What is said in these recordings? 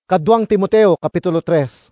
Kaduang Timoteo, Kapitulo 3.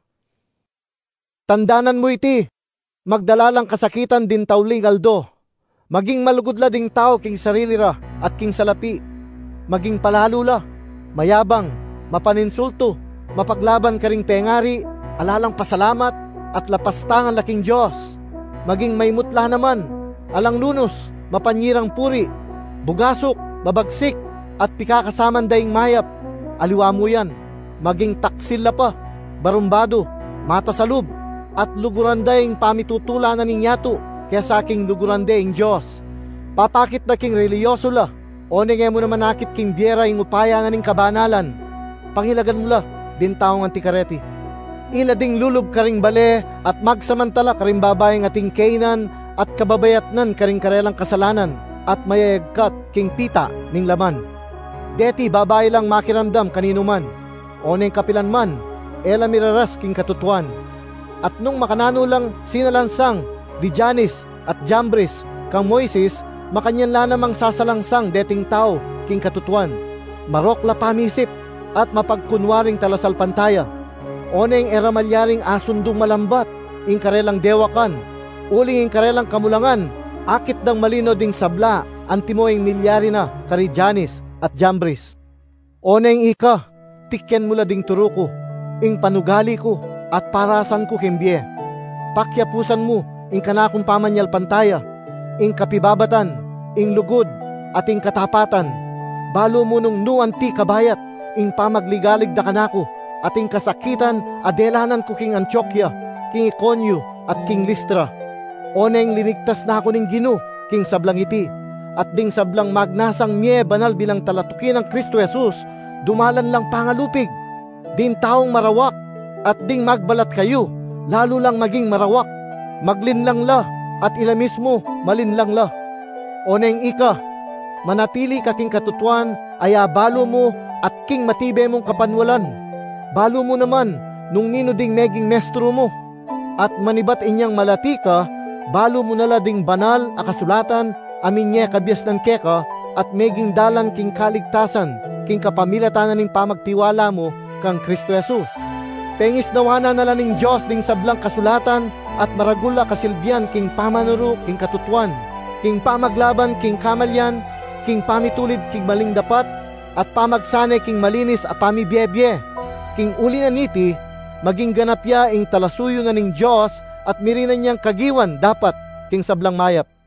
Tandanan mo iti, magdalalang kasakitan din tawling aldo, maging malugod la ding tao king sarili ra at king salapi, maging palalo la, mayabang, mapaninsulto, mapaglaban karing tengari, alalang pasalamat, at lapastangan laking Diyos, maging maymutla naman, alang lunos, mapanyirang puri, bugasok, babagsik, at pikakasaman daing mayap, aliwa mo yan, maging taksil la pa, barumbado, mata sa lub, at lugurandaing pamitutulanan ninyato, kaya sa aking lugurandaing Diyos. Patakit na king reliyoso la, o nenge mo naman nakit king biera ing upaya na ning kabanalan, pangilagan mo la, din taong antikareti. Ila ding lulub karing bale, at magsamantala karing babayang ating kainan, at kababayatnan karing karelang kasalanan, at mayayagkat king pita ning laman. Deti babay lang makiramdam kanino man, o neng kapilan man, ela miraras king katutuan. At nung makanano lang sinalansang di Janis at Jambres kang Moises, makanyan la namang sasalangsang deting tao king katutuan. Marok la pamisip at mapagkunwaring talasal pantaya. O neng eramalyaring asundong malambat, ing karelang dewakan, uling ing karelang kamulangan, akit dang malino ding sabla, antimoing milyari na kari Janis at Jambres. O neng ika, tikyan mula ding turuko, ing panugali ko, at parasan ko kimbye. Pakyapusan mo, ing kanakong pamanyal pantaya, ing kapibabatan, ing lugod, at ing katapatan. Balo mo nung nuanti kabayat, ing pamagligalig da kanako, at ing kasakitan, adelanan ko king Antioquia, king Iconio, at king Listra. O neng linigtas na ako ning Gino, king sablang iti, at ding sablang magnasang mye banal bilang talatukin ng Kristo Jesus, dumalan lang pangalupig, din taong marawak, at ding magbalat kayo, lalo lang maging marawak, maglinlang la, at ila mismo malinlang la. O neng ika, manatili ka king katutuan, aya balo mo, at king matibe mong kapanwalan. Balo mo naman, nung nino ding meging mestro mo, at manibat inyang malati ka, balo mo nala ding banal a kasulatan, aminye kabyas ng keka, at meging dalan king kaligtasan, king kapamilatanan ning pamagtiwala mo, kang Kristo Jesus. Pengis nawana nala ning Diyos ding sablang kasulatan, at maragula kasilbian king pamanuro, king katutuan, king pamaglaban, king kamalyan, king pamitulid, king maling dapat, at pamagsane king malinis a pamibyebye, king uli na niti, maging ganapya ing talasuyo na ning Diyos, at mirinan niyang kagiwan dapat king sablang mayap.